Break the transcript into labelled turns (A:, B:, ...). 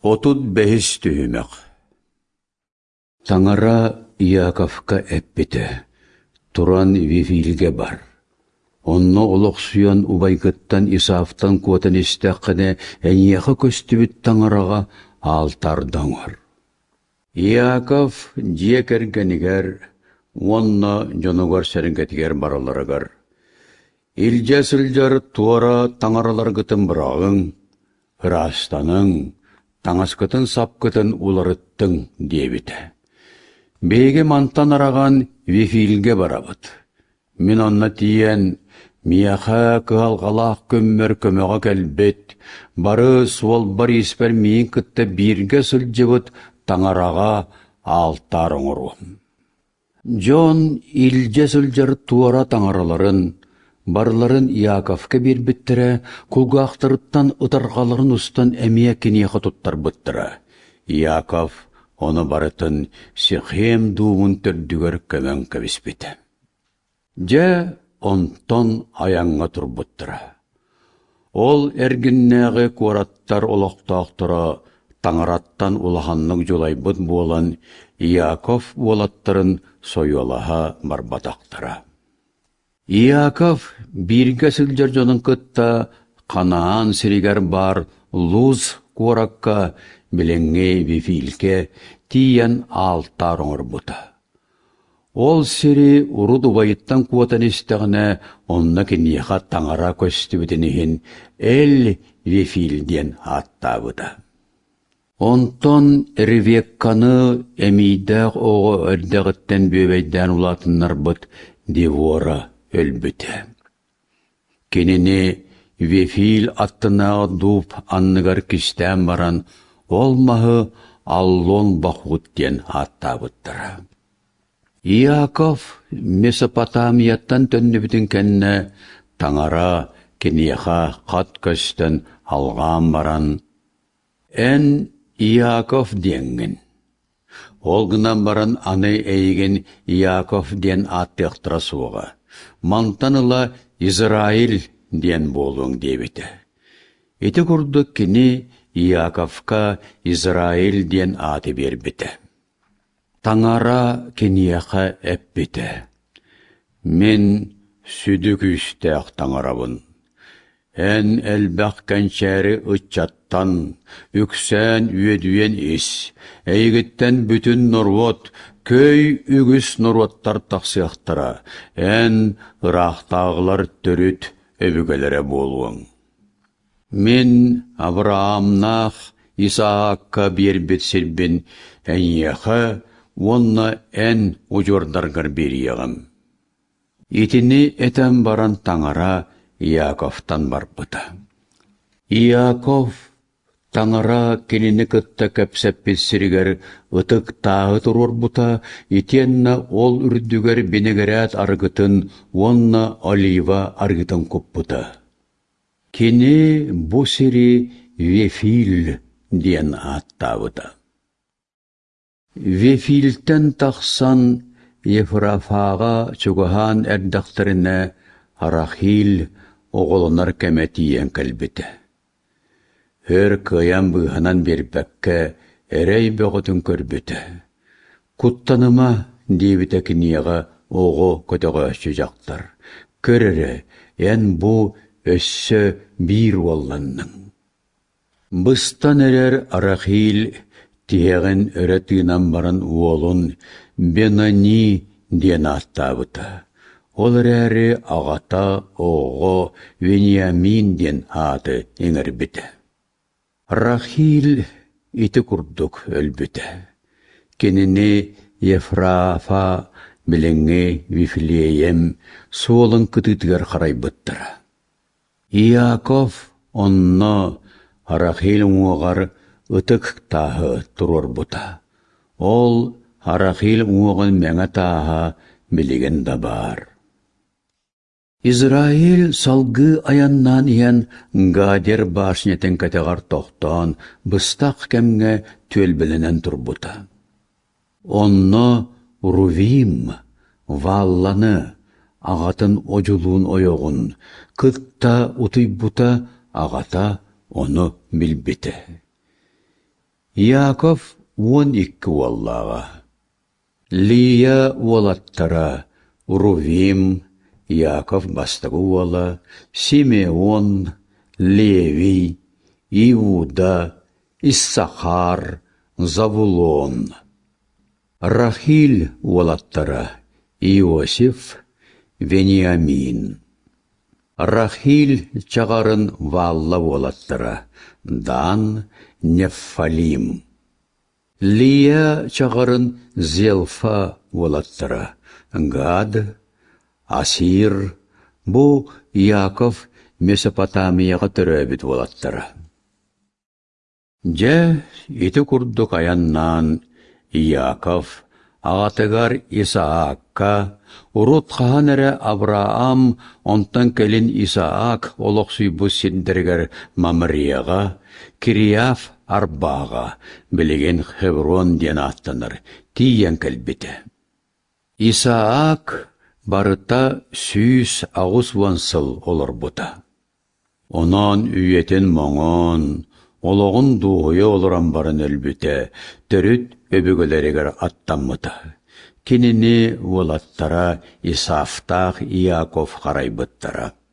A: Отут бәхіс түйімек. Таңара Иаковка әппеті, туран Вифилге бар. Онно олық сүйан убайгыттан Исафтан куатын істәққіне әнияқы көстібіт таңараға алтардаңыр. Иаков диекергенігер, онна жонугар сәрінгетігер бараларыгар. Илжәсілдер туара таңаралар гытын бірағың, ырастаның, таңаскытын сапкытын уларыттың дебіті. Бейге мантан араған Вифилге барабыт. Мен онна тиен, мияха кығалғалақ көммер көмеға кәлбет, бары суал бар еспер мейін кітті бірге сылжыбыт таңараға алтарың ұруым. Жон илже сылжыр туара таңараларын, барларын Иаковка бір біттірі, күлгақтырыттан ұтарғаларын ұстан әмия кенеға тұттар бұттыры. Иаков оны барытын Сихем дуын түрдігер көмен көбіспеті. Же онтон аяңға тұрбыттыры. Ол әргіннәғі куараттар олақтақтыры таңараттан улаханның жолайбыт болан Иаков болаттырын сойолаға барбатақтыры. Иаков бірге сілдер жонын күтті Қанаан сірігер бар Луз куаракка біленге Вифилке тиен алтар оңыр бұты. Ол сири уруду байыттан куатан истәғіне онна кенеға таңара көстібітінігін әл Вифилден аттабыды. Онтон Ревекканы әмейдәқ оғы өрдәғіттен бөбейден улатыннар бұд Девора өлбіті. Кенені Вифил аттынаға дұп анныгар кістен баран олмағы Аллон бақуттен аттабыттыры. Иаков Месопотамияттан төннібітін кәнне таңара кенеға қат көстен алған баран. Ән Иаков денгін. Олғынан баран аны әйген Иаков ден аттықтыра суға. Мантаныла Израиль ден болуң дебіті. Еті күрді кені Иаковка Израиль ден аты бербіті. Таңара кенеға әппеті. Мен сүді күстәқ таңарабын. Ән әлбәқ кәнчәрі ұтчаттан, үксән үйедуен ес, әйгіттен бүтін нұрвот, көй үгіс нұрвоттар тақсияқтыра, ән ұрақтағылар түріт өбігелері болуың. Мен Авраамнақ Исаакка бербет сербен әнияға, онна ән ұжордарғыр берияғым. Етіне әтен баран таңара Иаковтан барбыты. Иаков таңара келіні күтті көпсәппет сірігер ұтық тағы тұрор бұта, етенна ол үрдігер бенегерәт арғытын, онна олива арғытын көп бұта. Кені бұ сірі Вефил ден аттабыты. Вефилтен тақсан Ефрафаға чуғахан әрдақтарына Арахил оғылынар кәмәтиен кәлбіті. Хөр кыян бұғанан бербәкке әрәй бөғытын көрбіті. Құттаныма дейбіті кінеға оғы көтіға өші жақтар. Көрірі, ән бұ өссі бір олланның. Бұстан әрер Арахил тиғен өрәтігінен баран уолын Бенани ден аттабыты. Ол әрі ағата оғы Вениамин ден аты еңір біті. Рахил иті күрдік өлбіті. Кеніне Ефрафа біліңе Вифлеем солын күтітігер қарай бұттыры. Иаков онна Рахил оғар ұтық тағы тұрор бұта. Ол Рахил оғын мәңі тағы білеген да бар. Израиль салгы аяннан иян Гадер башнетен категар тоқтан бұстақ кәмге төл білінен тұрбыта. Онны Рувим, Валланы, ағатын ожулуын ойоғын, кытта ұтый бұта ағата оны білбеті. Яков 12 уоллаға. Лия уолаттара, Рувим, Яков бастығы уола, Симеон, Леви, Иуда, Иссахар, Завулон. Рахиль уолаттара, Иосиф, Вениамин. Рахиль чағарын валла уолаттара, Дан, Нефалим. Лия чағарын Зелфа уолаттара, Гад, Асир. Бу Яков Месопотамияға түрәбіт уолаттара. Же ити курдук аяннан Яков ағатыгар Исаакка, урут қағанары Авраам, онтан келін Исаак олықсуйбу сендергер Мамрияға, Кирияф Арбаға, білеген Хеврон ден аттаныр, тиен кәлбеті. Исаак барыта сүйіс ағыз вансыл олар бұта. Онан үйетін моңон, олығын дуғыя олыран барын әлбіті, түріт өбігілерігер аттамыта. Кеніне олаттара Исафтақ Иаков қарай бұттара.